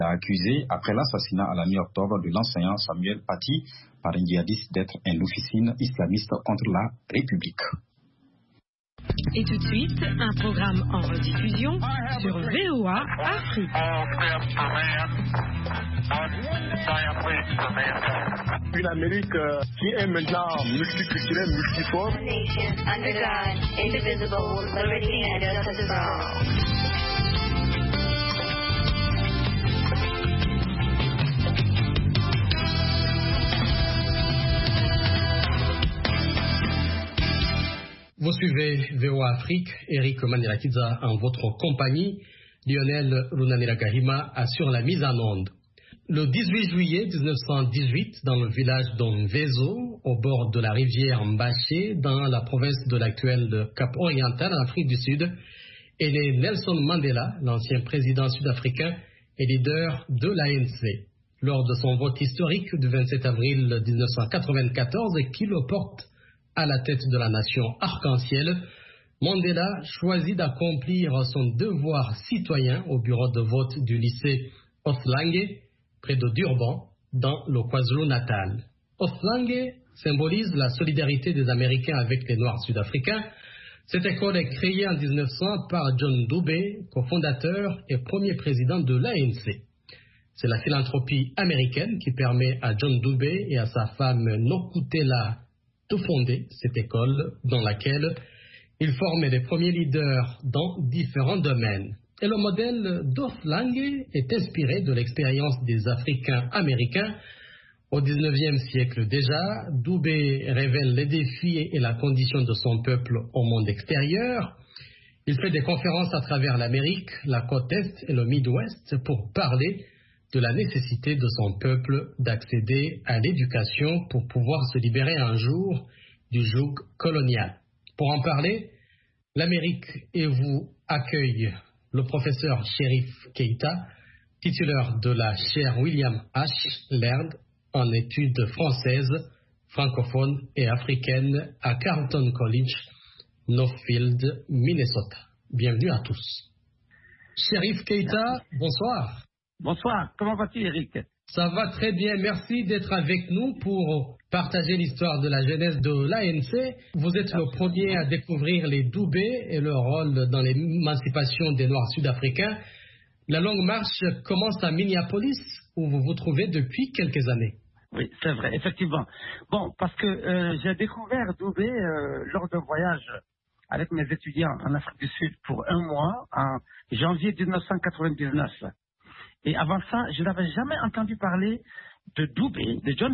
a accusé, après l'assassinat à la mi-octobre de l'enseignant Samuel Paty par un djihadiste, d'être un officine islamiste contre la République. Et tout de suite, un programme en rediffusion sur VOA Afrique. Une Amérique qui est maintenant multiculturelle, multiforme. Nation, under God, indivisible, with liberty and justice for all. Vous suivez VOA Afrique, Eric Manirakidza en votre compagnie, Lionel Runaniragahima assure la mise en onde. Le 18 juillet 1918, dans le village d'Onvezo, au bord de la rivière Mbaché, dans la province de l'actuel Cap-Oriental, en Afrique du Sud, est né Nelson Mandela, l'ancien président sud-africain et leader de l'ANC. Lors de son vote historique du 27 avril 1994 et qui le porte à la tête de la nation arc-en-ciel, Mandela choisit d'accomplir son devoir citoyen au bureau de vote du lycée Oflange, près de Durban, dans le KwaZulu-Natal. Oflange symbolise la solidarité des Américains avec les Noirs sud-africains. Cette école est créée en 1900 par John Dube, cofondateur et premier président de l'ANC. C'est la philanthropie américaine qui permet à John Dube et à sa femme Nokutela de fonder cette école dans laquelle il formait les premiers leaders dans différents domaines. Et le modèle d'Oflange est inspiré de l'expérience des Africains américains. Au XIXe siècle déjà, Dube révèle les défis et la condition de son peuple au monde extérieur. Il fait des conférences à travers l'Amérique, la côte Est et le Midwest pour parler de la nécessité de son peuple d'accéder à l'éducation pour pouvoir se libérer un jour du joug colonial. Pour en parler, l'Amérique et vous accueille le professeur Cherif Keita, titulaire de la chaire William H. Laird en études françaises, francophones et africaines à Carleton College, Northfield, Minnesota. Bienvenue à tous. Cherif Keita, bonsoir. Bonsoir, comment vas-tu, Eric? Ça va très bien, merci d'être avec nous pour partager l'histoire de la jeunesse de l'ANC. Vous êtes le premier à découvrir les Doubés et leur rôle dans l'émancipation des Noirs sud-africains. La longue marche commence à Minneapolis, où vous vous trouvez depuis quelques années. Oui, c'est vrai, effectivement. Bon, parce que j'ai découvert Doubé lors d'un voyage avec mes étudiants en Afrique du Sud pour un mois, en janvier 1999. Et avant ça, je n'avais jamais entendu parler de Dube, de John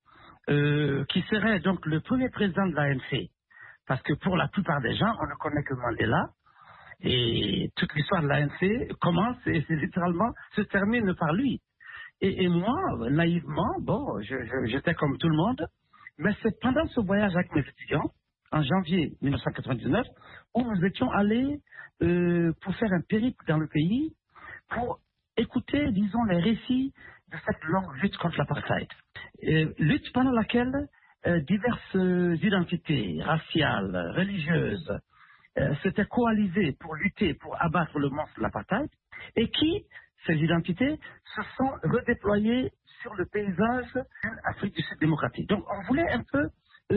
Dube, qui serait donc le premier président de l'ANC. Parce que pour la plupart des gens, on ne connaît que Mandela. Et toute l'histoire de l'ANC commence et littéralement se termine par lui. Et moi, naïvement, bon, j'étais comme tout le monde. Mais c'est pendant ce voyage avec mes étudiants, en janvier 1999, où nous étions allés pour faire un périple dans le pays, pour écouter, disons, les récits de cette longue lutte contre l'apartheid. Lutte pendant laquelle diverses identités raciales, religieuses, s'étaient coalisées pour lutter, pour abattre le monstre de l'apartheid, et qui, ces identités, se sont redéployées sur le paysage de l'Afrique du Sud démocratique. Donc on voulait un peu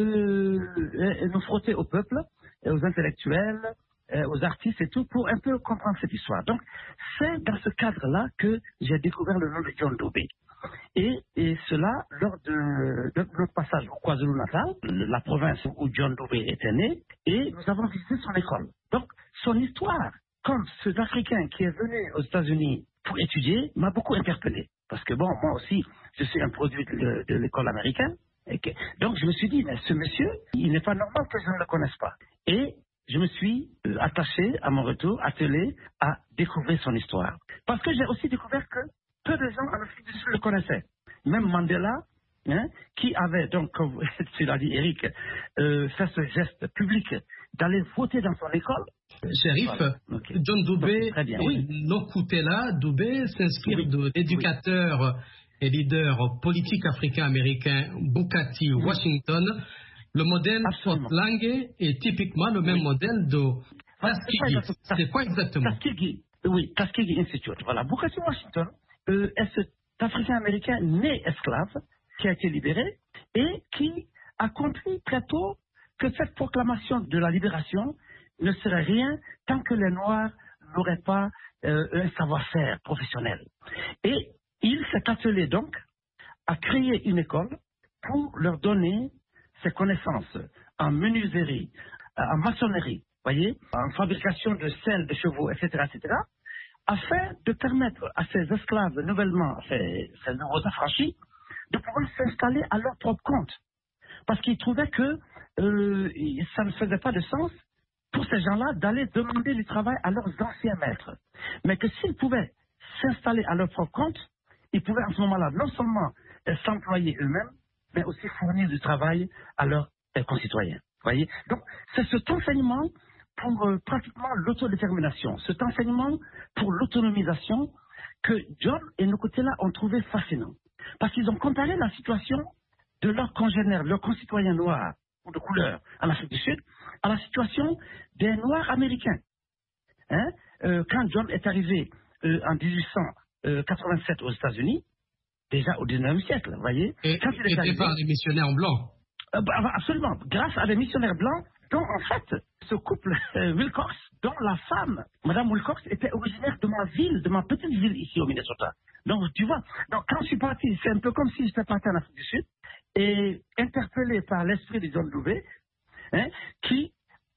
nous frotter au peuple, aux intellectuels, aux artistes et tout, pour un peu comprendre cette histoire. Donc, c'est dans ce cadre-là que j'ai découvert le nom de John Dube. Et cela, lors de notre passage au KwaZulu-Natal, la province où John Dube était né, et nous avons visité son école. Donc, son histoire, comme cet Africain qui est venu aux États-Unis pour étudier, m'a beaucoup interpellé. Parce que, bon, moi aussi, je suis un produit de l'école américaine. Donc, je me suis dit, mais ce monsieur, il n'est pas normal que je ne le connaisse pas. Et je me suis attaché, à mon retour, attelé à découvrir son histoire. Parce que j'ai aussi découvert que peu de gens en Afrique du Sud le connaissaient. Même Mandela, qui avait, donc, comme tu l'as dit, Eric, fait ce geste public d'aller voter dans son école. Shérif, voilà. Okay. John Dube, oui, Nokutela Dube s'inspire de l'éducateur et leader politique africain-américain Booker T. Washington. Le modèle Oflange est typiquement le même modèle de Tuskegee. C'est quoi exactement? Tuskegee, oui, Tuskegee Institute. Voilà, Booker T. Washington est cet Africain-Américain né esclave qui a été libéré et qui a compris très tôt que cette proclamation de la libération ne serait rien tant que les Noirs n'auraient pas un savoir-faire professionnel. Et il s'est attelé donc à créer une école pour leur donner ses connaissances en menuiserie, en maçonnerie, voyez, en fabrication de selles de chevaux, etc., afin de permettre à ces esclaves nouvellement, ces nouveaux affranchis, de pouvoir s'installer à leur propre compte. Parce qu'ils trouvaient que ça ne faisait pas de sens pour ces gens-là d'aller demander du travail à leurs anciens maîtres. Mais que s'ils pouvaient s'installer à leur propre compte, ils pouvaient en ce moment-là non seulement s'employer eux-mêmes, mais aussi fournir du travail à leurs concitoyens. Voyez. Donc, c'est cet enseignement pour pratiquement l'autodétermination, cet enseignement pour l'autonomisation que John et Nkutela ont trouvé fascinant. Parce qu'ils ont comparé la situation de leurs congénères, leurs concitoyens noirs ou de couleur en Afrique du Sud, à la situation des Noirs américains. Quand John est arrivé en 1887 aux États-Unis, déjà au 19e siècle, vous voyez. Et c'était par les missionnaires blancs. Absolument, grâce à des missionnaires blancs, dont en fait, ce couple Wilcox, dont la femme, Madame Wilcox, était originaire de ma ville, de ma petite ville ici au Minnesota. Donc, tu vois, donc, quand je suis parti, c'est un peu comme si j'étais parti en Afrique du Sud, et interpellé par l'esprit de John Dewey, qui,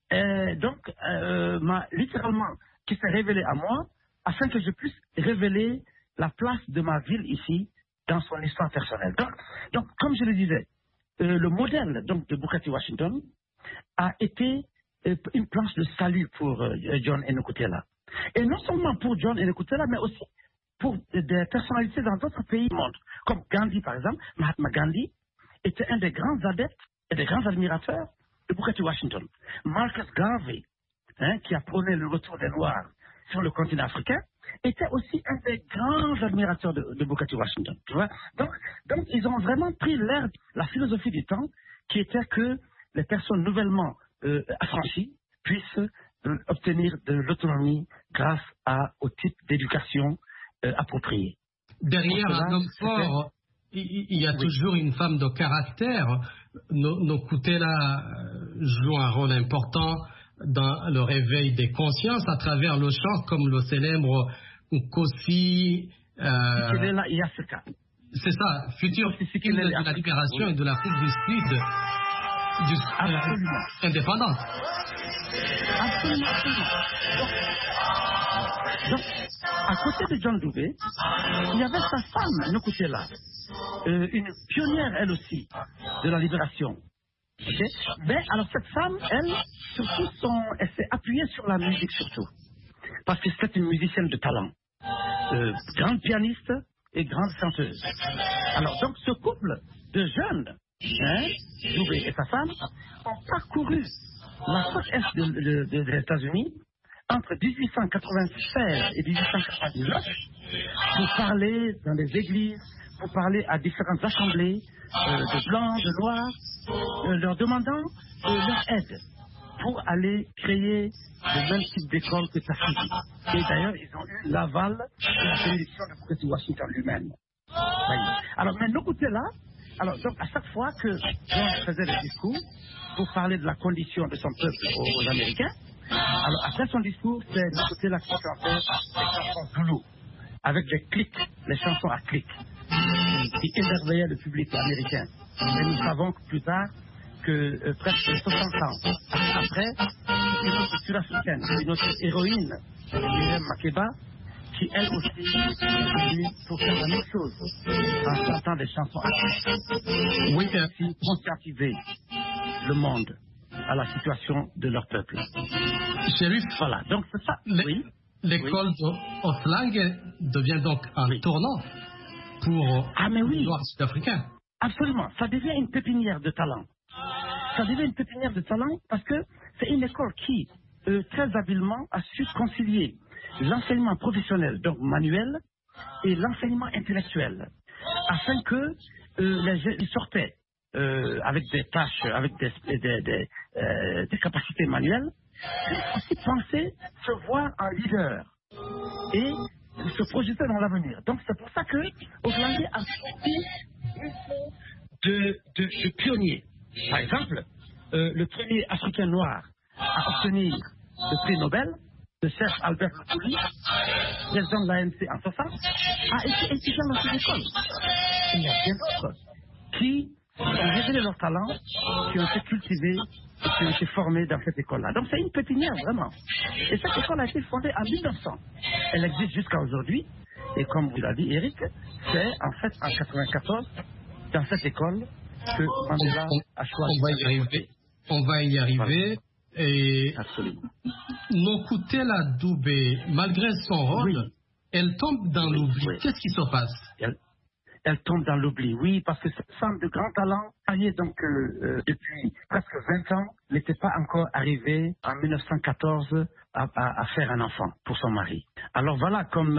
m'a littéralement, qui s'est révélé à moi, afin que je puisse révéler la place de ma ville ici, dans son histoire personnelle. Donc comme je le disais, le modèle donc, de Booker T. Washington a été une planche de salut pour John et Nkutela. Et non seulement pour John et Nkutela, mais aussi pour des personnalités dans d'autres pays du monde. Comme Gandhi, par exemple. Mahatma Gandhi était un des grands adeptes et des grands admirateurs de Booker T. Washington. Marcus Garvey, qui a prôné le retour des Noirs sur le continent africain, était aussi un des grands admirateurs de Booker T. Washington. Tu vois. Donc, ils ont vraiment pris l'air, la philosophie du temps, qui était que les personnes nouvellement affranchies puissent obtenir de l'autonomie grâce au type d'éducation approprié. Derrière un homme fort, il y a toujours une femme de caractère. Nkutela joue un rôle important dans le réveil des consciences à travers le chant comme le célèbre Nkosi. C'est ça, futur hymne de la libération et de l'Afrique du Sud, indépendante. Absolument. Donc, à côté de John Dewey, il y avait sa femme, Nkutela, une pionnière elle aussi de la libération. Okay. Mais alors cette femme, elle, surtout, elle s'est appuyée sur la musique surtout, parce que c'est une musicienne de talent, grande pianiste et grande chanteuse. Alors donc ce couple de jeunes, Dewey et sa femme, ont parcouru la côte est des États-Unis entre 1896 et 1899 pour parler dans les églises, pour parler à différentes assemblées de blancs, de noirs, leur demandant leur aide pour aller créer le même type d'école que sa fille. Et d'ailleurs, ils ont eu l'aval de la bénédiction de Booker T. Washington lui-même. Alors, mais Nkutela, donc à chaque fois que John faisait des discours pour parler de la condition de son peuple aux Américains, alors après son discours, c'est Nkutela qui chantait les chansons zoulou, avec des clics, les chansons à clics, qui émerveillaient le public américain. Et nous savons que plus tard, que presque 60 ans après, une autre sud-africaine, une autre héroïne, Miriam Makeba, qui elle aussi est venue pour faire la même chose, en chantant des chansons africaines. Oui, aussi conscientiser le monde à la situation de leur peuple. Chérif, voilà, donc c'est ça. L'école de Othlang devient donc un tournant pour les Noirs sud-africains. Absolument, ça devient une pépinière de talent. Ça devient une pépinière de talent parce que c'est une école qui, très habilement, a su concilier l'enseignement professionnel, donc manuel, et l'enseignement intellectuel, afin que les jeunes sortaient avec des tâches, avec des capacités manuelles, puis aussi penser se voir en leader et se projeter dans l'avenir. Donc c'est pour ça que Oglandi a sorti de pionniers. Par exemple, le premier Africain noir à obtenir le prix Nobel, le chef Albert Luthuli, président de l'ANC en 60, a été étudiant dans cette école. Il y a bien d'autres qui ont révélé leur talent, qui ont été cultivés et qui ont été formés dans cette école-là. Donc c'est une pépinière, vraiment. Et cette école a été fondée en 1900. Elle existe jusqu'à aujourd'hui. Et comme vous l'avez dit, Eric, c'est en fait en 1994, dans cette école, que Mandela a choisi. On va y arriver. Et absolument. Nokutela Dubé, malgré son rôle, elle tombe dans l'oubli. Oui. Qu'est-ce qui se passe? Elle tombe dans l'oubli, oui, parce que cette femme de grand talent, donc depuis presque 20 ans, n'était pas encore arrivée en 1914 à faire un enfant pour son mari. Alors voilà, comme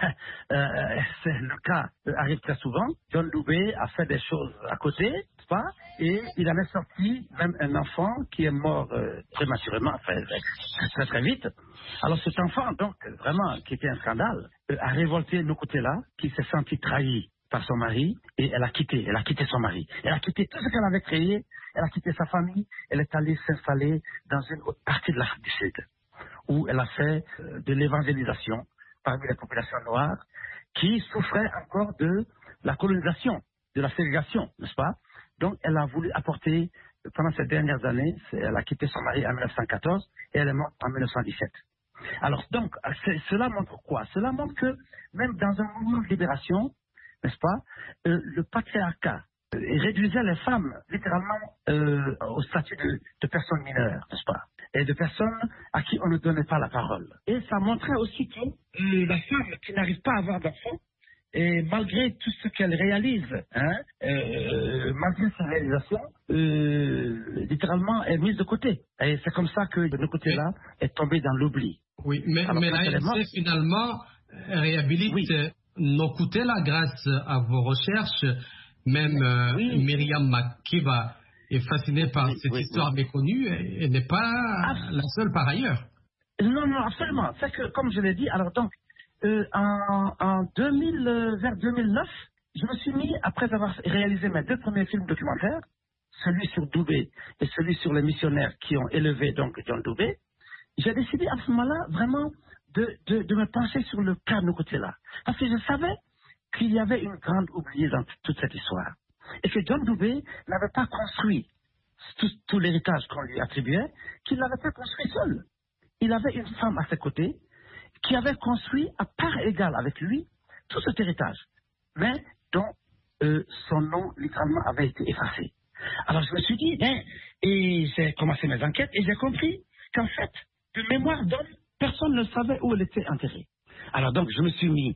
c'est le cas arrive très souvent, John Dubé a fait des choses à côté, n'est-ce pas? Et il en est sorti même un enfant qui est mort prématurément, enfin, très très vite. Alors cet enfant, donc vraiment, qui était un scandale, a révolté Nokutela, qui s'est senti trahi par son mari, et elle a quitté son mari. Elle a quitté tout ce qu'elle avait créé, elle a quitté sa famille, elle est allée s'installer dans une autre partie de l'Afrique du Sud, où elle a fait de l'évangélisation parmi les populations noires, qui souffraient encore de la colonisation, de la ségrégation, n'est-ce pas? Donc elle a voulu apporter, pendant ces dernières années, elle a quitté son mari en 1914, et elle est morte en 1917. Alors donc, cela montre quoi? Cela montre que même dans un mouvement de libération, n'est-ce pas, le patriarcat réduisait les femmes littéralement au statut de personnes mineures, n'est-ce pas, et de personnes à qui on ne donnait pas la parole. Et ça montrait aussi que la femme qui n'arrive pas à avoir d'enfant, et malgré tout ce qu'elle réalise, malgré sa réalisation, littéralement est mise de côté. Et c'est comme ça que de côté-là est tombé dans l'oubli. Oui, mais l'ANC finalement réhabilite Nokutela grâce à vos recherches. Même Myriam Makeba est fascinée par cette histoire méconnue et n'est pas la seule par ailleurs. Non, absolument. C'est que, comme je l'ai dit, alors donc, en 2000, vers 2009, je me suis mis, après avoir réalisé mes 2 premiers films documentaires, celui sur Dubé et celui sur les missionnaires qui ont élevé donc John Dubé, j'ai décidé à ce moment-là vraiment de me pencher sur le cas de Nokutela. Parce que je savais qu'il y avait une grande oubliée dans toute cette histoire. Et que John Dubé n'avait pas construit tout l'héritage qu'on lui attribuait, qu'il n'avait pas construit seul. Il avait une femme à ses côtés qui avait construit à part égale avec lui tout cet héritage, mais dont son nom littéralement avait été effacé. Alors je me suis dit, et j'ai commencé mes enquêtes et j'ai compris qu'en fait, de mémoire d'homme, personne ne savait où elle était enterrée. Alors donc je me suis mis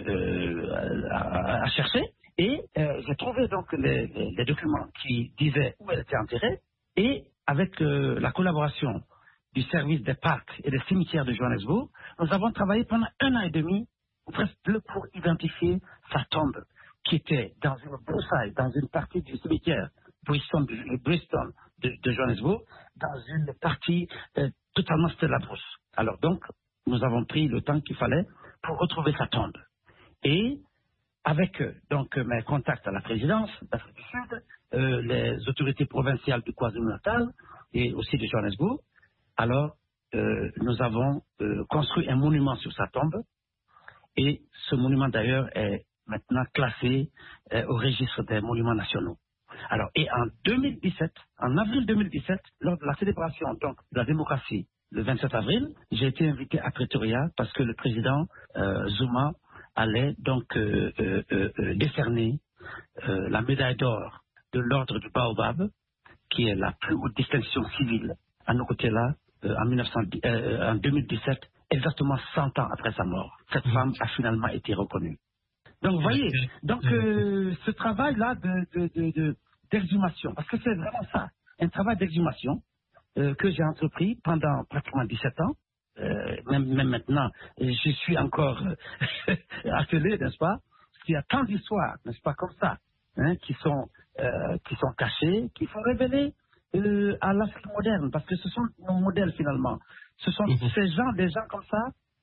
à chercher et j'ai trouvé donc les documents qui disaient où elle était enterrée, et avec la collaboration du service des parcs et des cimetières de Johannesburg, nous avons travaillé pendant 1 an et demi, ou presque 2, pour identifier sa tombe, qui était dans une broussaille, dans une partie du cimetière Bristol de Johannesburg, dans une partie totalement c'était la brousse. Alors donc, nous avons pris le temps qu'il fallait pour retrouver sa tombe. Et avec donc mes contacts à la présidence d'Afrique du Sud, les autorités provinciales du KwaZulu-Natal et aussi de Johannesburg, alors nous avons construit un monument sur sa tombe, et ce monument d'ailleurs est maintenant classé au registre des monuments nationaux. Alors, et en 2017, en avril 2017, lors de la célébration donc de la démocratie, le 27 avril, j'ai été invité à Pretoria parce que le président Zuma allait donc décerner la médaille d'or de l'ordre du Baobab, qui est la plus haute distinction civile à Nokutela, en 2017, exactement 100 ans après sa mort. Cette femme a finalement été reconnue. Donc, vous voyez, donc, ce travail-là d'exhumation, parce que c'est vraiment ça, un travail d'exhumation que j'ai entrepris pendant pratiquement 17 ans, même maintenant, je suis encore attelé, n'est-ce pas? Parce qu'il y a tant d'histoires, n'est-ce pas, comme ça, qui sont cachées, qui sont révélées à l'Afrique moderne, parce que ce sont nos modèles finalement. Ce sont des gens comme ça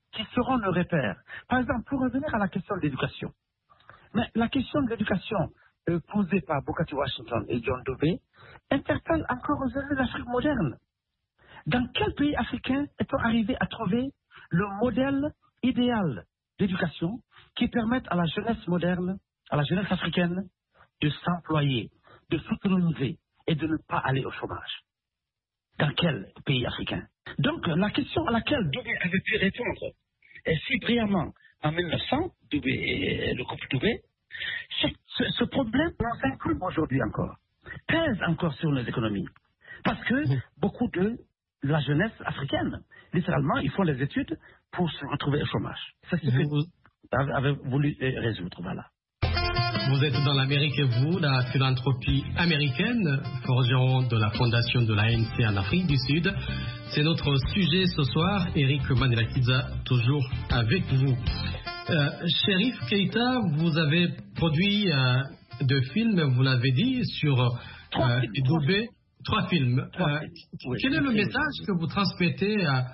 qui seront nos repères. Par exemple, pour revenir à la question de l'éducation. Mais la question de l'éducation posée par Booker T. Washington et John Dewey interpelle encore aujourd'hui l'Afrique moderne. Dans quel pays africain est-on arrivé à trouver le modèle idéal d'éducation qui permette à la jeunesse moderne, à la jeunesse africaine, de s'employer, de s'autonomiser et de ne pas aller au chômage? Dans quel pays africain? Donc, la question à laquelle Dewey avait pu répondre si brillamment en 1900, le couple Dewey, ce problème nous incombe aujourd'hui encore, pèse encore sur nos économies. Parce que beaucoup de la jeunesse africaine, littéralement, ils font des études pour se retrouver au chômage. C'est ce que vous avez voulu résoudre, voilà. Vous êtes dans l'Amérique et vous, la philanthropie américaine, forgeron de la fondation de l'ANC en Afrique du Sud. C'est notre sujet ce soir. Eric Manirakiza, toujours avec vous. Cherif Keita, vous avez produit 2 films, vous l'avez dit, sur Dewey. 3 films. Quel est le message que vous transmettez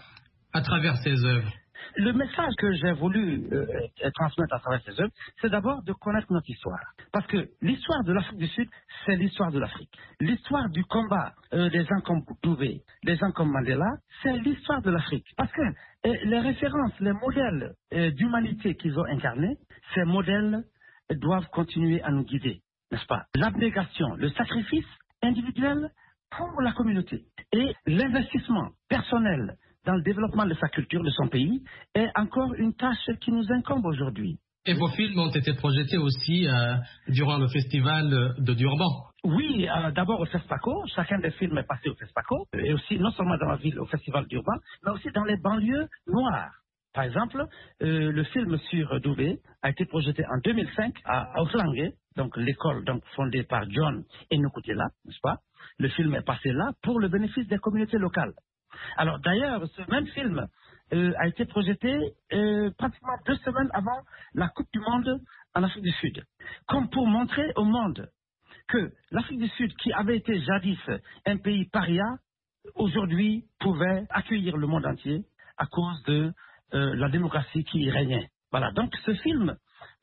à travers ces œuvres? Le message que j'ai voulu transmettre à travers ces œuvres, c'est d'abord de connaître notre histoire. Parce que l'histoire de l'Afrique du Sud, c'est l'histoire de l'Afrique. L'histoire du combat des gens comme Dewey, des gens comme Mandela, c'est l'histoire de l'Afrique. Parce que les références, les modèles d'humanité qu'ils ont incarnés, ces modèles doivent continuer à nous guider, n'est-ce pas? L'abnégation, le sacrifice individuel pour la communauté et l'investissement personnel dans le développement de sa culture, de son pays, est encore une tâche qui nous incombe aujourd'hui. Et vos films ont été projetés aussi durant le festival de Durban. Oui, d'abord au FESPACO. Chacun des films est passé au FESPACO. Et aussi, non seulement dans la ville, au festival d'Urban, mais aussi dans les banlieues noires. Par exemple, le film sur Dewey a été projeté en 2005 à Oflangue, donc l'école fondée par John Enokutela, n'est-ce pas? Le film est passé là pour le bénéfice des communautés locales. Alors d'ailleurs, ce même film a été projeté pratiquement 2 semaines avant la Coupe du Monde en Afrique du Sud. Comme pour montrer au monde que l'Afrique du Sud, qui avait été jadis un pays paria, aujourd'hui pouvait accueillir le monde entier à cause de la démocratie qui y régnait. Voilà, donc ce film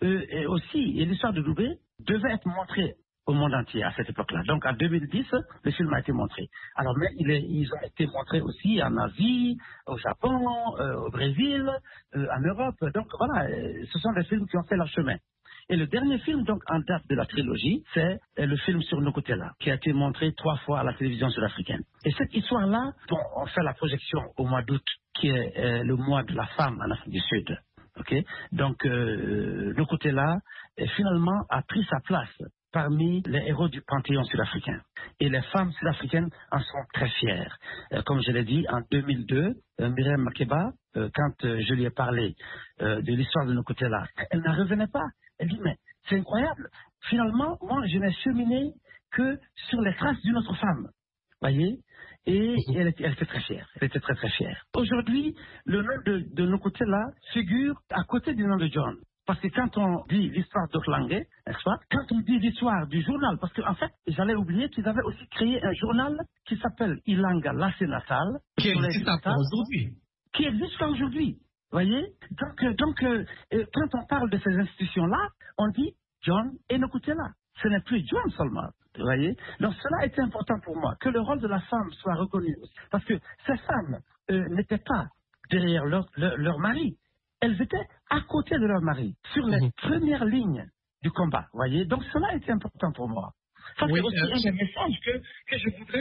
aussi, et l'histoire de Dewey, devait être montré au monde entier à cette époque-là. Donc en 2010, le film a été montré. Alors mais ils ont été montrés aussi en Asie, au Japon, au Brésil, en Europe. Donc voilà, ce sont des films qui ont fait leur chemin. Et le dernier film, donc en date de la trilogie, c'est le film sur Nokutela, qui a été montré 3 fois à la télévision sud-africaine. Et cette histoire-là, dont on fait la projection au mois d'août, qui est le mois de la femme en Afrique du Sud. Okay? Donc Nokutela, finalement, a pris sa place parmi les héros du panthéon sud-africain. Et les femmes sud-africaines en sont très fières. Comme je l'ai dit, en 2002, Myriam Makeba, quand je lui ai parlé de l'histoire de Nokutela, elle n'en revenait pas. Elle dit, mais c'est incroyable. Finalement, moi, je n'ai cheminé que sur les traces d'une autre femme. Voyez? Et elle était très fière. Elle était très, très fière. Aujourd'hui, le nom de Nokutela figure à côté du nom de John. Parce que quand on dit l'histoire d'Oflangue, n'est-ce pas? Quand on dit l'histoire du journal, parce qu'en fait, j'allais oublier qu'ils avaient aussi créé un journal qui s'appelle Ilanga Lassé Natal. Qui existe encore aujourd'hui. Qui existe aujourd'hui. Voyez? Donc, quand on parle de ces institutions-là, on dit John Enokutela. Ce n'est plus John seulement. Vous voyez? Donc cela était important pour moi, que le rôle de la femme soit reconnu aussi. Parce que ces femmes n'étaient pas derrière leur mari. Elles étaient à côté de leur mari, sur les premières lignes du combat. Voyez? Donc cela était important pour moi. Ça, c'est aussi un des messages que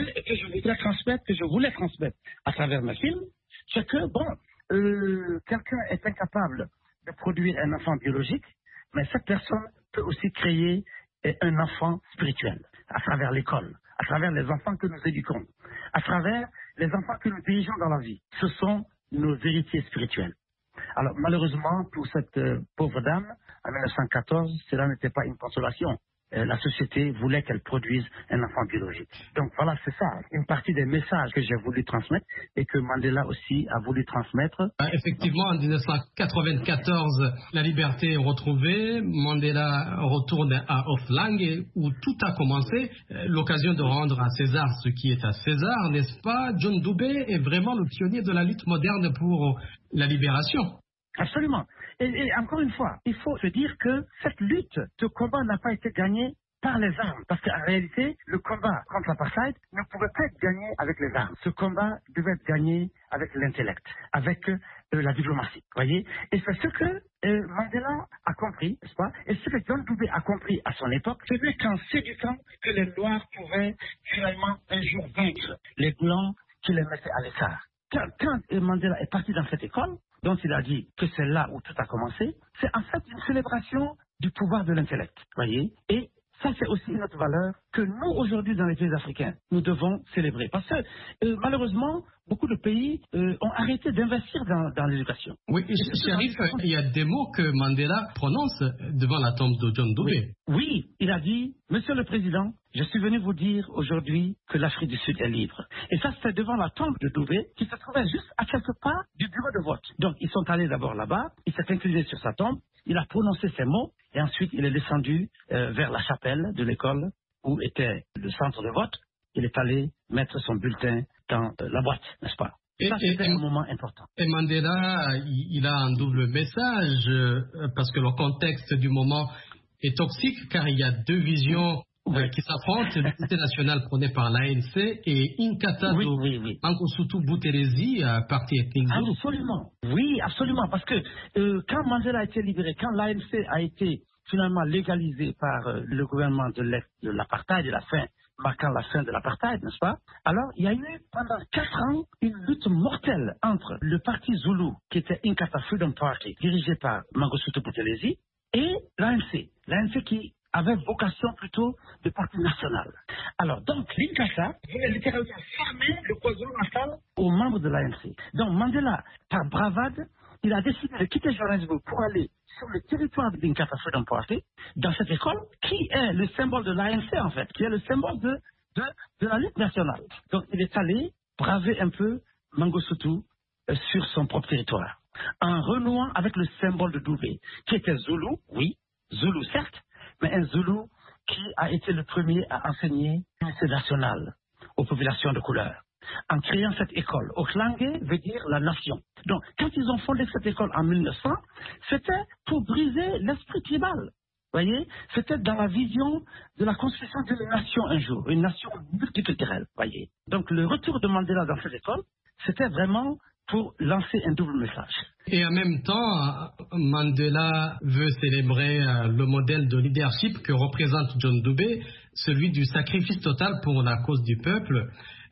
je voulais transmettre à travers mes films. C'est que, quelqu'un est incapable de produire un enfant biologique, mais cette personne peut aussi créer un enfant spirituel, à travers l'école, à travers les enfants que nous éduquons, à travers les enfants que nous dirigeons dans la vie. Ce sont nos héritiers spirituels. Alors, malheureusement, pour cette pauvre dame, en 1914, cela n'était pas une consolation. La société voulait qu'elle produise un enfant biologique. Donc voilà, c'est ça, une partie des messages que j'ai voulu transmettre et que Mandela aussi a voulu transmettre. Effectivement, en 1994, la liberté est retrouvée. Mandela retourne à Oflangue où tout a commencé. L'occasion de rendre à César ce qui est à César, n'est-ce pas? John Dewey est vraiment le pionnier de la lutte moderne pour la libération. Absolument. Et encore une fois, il faut se dire que cette lutte, ce combat n'a pas été gagné par les armes. Parce qu'en réalité, le combat contre l'apartheid ne pouvait pas être gagné avec les armes. Ce combat devait être gagné avec l'intellect, avec la diplomatie. Voyez. Et c'est ce que Mandela a compris, n'est-ce pas? Et ce que John Dubé a compris à son époque, c'est qu'en séduisant que les Noirs pouvaient finalement un jour vaincre les Blancs qui les mettaient à l'écart. Quand Mandela est parti dans cette école, dont il a dit que c'est là où tout a commencé, c'est en fait une célébration du pouvoir de l'intellect. Voyez. Et ça, c'est aussi notre valeur que nous, aujourd'hui, dans les pays africains, nous devons célébrer. Parce que, malheureusement, beaucoup de pays ont arrêté d'investir dans l'éducation. Oui, Chérif, il y a des mots que Mandela prononce devant la tombe de John Dubé. Oui, il a dit, Monsieur le Président, je suis venu vous dire aujourd'hui que l'Afrique du Sud est libre. Et ça, c'était devant la tombe de Dubé, qui se trouvait juste à quelques pas du bureau de vote. Donc, ils sont allés d'abord là-bas, il s'est incliné sur sa tombe, il a prononcé ces mots, et ensuite, il est descendu vers la chapelle de l'école, où était le centre de vote. Il est allé mettre son bulletin dans la boîte, n'est-ce pas? Ça, c'était un moment important. Et Mandela, il a un double message, parce que le contexte du moment est toxique, car il y a deux visions qui s'affrontent, l'unité nationale prônée par l'ANC et Inkatha Mangosuthu Buthelezi, parti ethnique Zulu. Absolument. Oui, absolument. Parce que quand Mandela a été libéré, quand l'ANC a été finalement légalisé par le gouvernement de l'apartheid, marquant la fin de l'apartheid, n'est-ce pas? Alors, il y a eu pendant 4 ans une lutte mortelle entre le parti Zulu, qui était Inkatha Freedom Party, dirigé par Mangosuthu Buthelezi, et l'ANC. L'ANC qui avait vocation plutôt de parti national. Alors, donc, l'Inkatha voulait littéralement fermer le KwaZulu-Natal aux membres de l'ANC. Donc, Mandela, par bravade, il a décidé de quitter Johannesburg pour aller sur le territoire de l'Inkatha Freedom Party, dans cette école, qui est le symbole de l'ANC, en fait, qui est le symbole de la lutte nationale. Donc, il est allé braver un peu Mangosuthu sur son propre territoire, en renouant avec le symbole de Dubé, qui était Zulu, oui, Zulu certes, mais un Zulu qui a été le premier à enseigner l'unité nationale aux populations de couleur. En créant cette école, Oklange veut dire la nation. Donc, quand ils ont fondé cette école en 1900, c'était pour briser l'esprit tribal. Voyez, c'était dans la vision de la construction d'une nation un jour, une nation multiculturelle. Voyez. Donc, le retour de Mandela dans cette école, c'était vraiment pour lancer un double message. Et en même temps, Mandela veut célébrer le modèle de leadership que représente John Dubé, celui du sacrifice total pour la cause du peuple.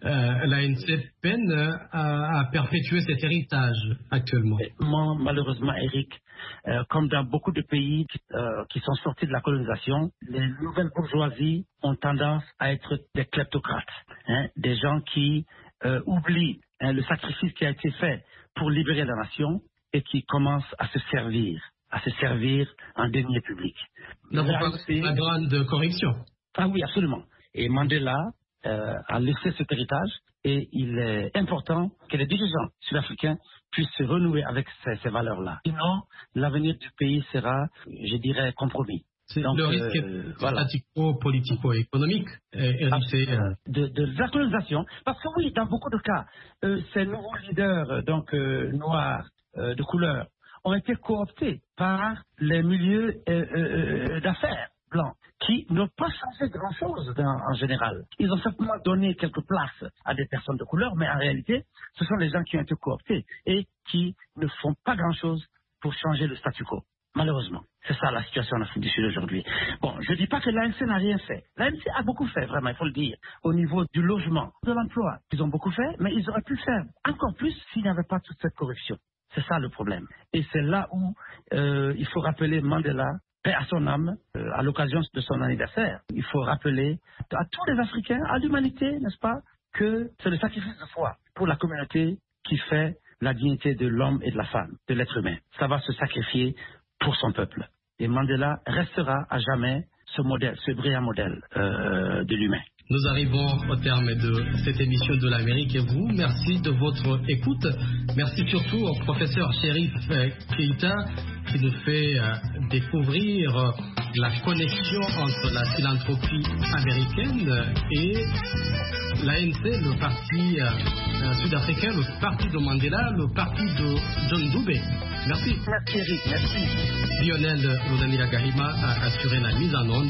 L'ANC peine à perpétuer cet héritage actuellement. Malheureusement, Eric, comme dans beaucoup de pays qui sont sortis de la colonisation, les nouvelles bourgeoisies ont tendance à être des kleptocrates, des gens qui oublient le sacrifice qui a été fait pour libérer la nation et qui commencent à se servir en deniers publics. Donc, la grande correction. Ah oui, absolument. Et Mandela a laissé cet héritage et il est important que les dirigeants sud-africains puissent se renouer avec ces valeurs-là. Sinon, l'avenir du pays sera, je dirais, compromis. Donc, le risque est politico-économique de la colonisation. Parce que oui, dans beaucoup de cas, ces nouveaux leaders noirs de couleur ont été cooptés par les milieux d'affaires blancs qui n'ont pas changé grand-chose en général. Ils ont simplement donné quelques places à des personnes de couleur, mais en réalité, ce sont les gens qui ont été cooptés et qui ne font pas grand-chose pour changer le statu quo. Malheureusement, c'est ça la situation en Afrique du Sud aujourd'hui. Bon, je ne dis pas que l'ANC n'a rien fait. L'ANC a beaucoup fait, vraiment, il faut le dire, au niveau du logement, de l'emploi. Ils ont beaucoup fait, mais ils auraient pu faire encore plus s'il n'y avait pas toute cette corruption. C'est ça le problème. Et c'est là où il faut rappeler Mandela, paix à son âme, à l'occasion de son anniversaire. Il faut rappeler à tous les Africains, à l'humanité, n'est-ce pas, que c'est le sacrifice de foi pour la communauté qui fait la dignité de l'homme et de la femme, de l'être humain. Ça va se sacrifier pour son peuple. Et Mandela restera à jamais ce modèle, ce brillant modèle de l'humain. Nous arrivons au terme de cette émission de l'Amérique et vous, merci de votre écoute. Merci surtout au professeur Chérif Keïta qui nous fait découvrir la connexion entre la philanthropie américaine et l'ANC, le parti sud-africain, le parti de Mandela, le parti de John Dubé. Merci. Merci Eric, merci. Lionel Runanira Gahima a assuré la mise en onde.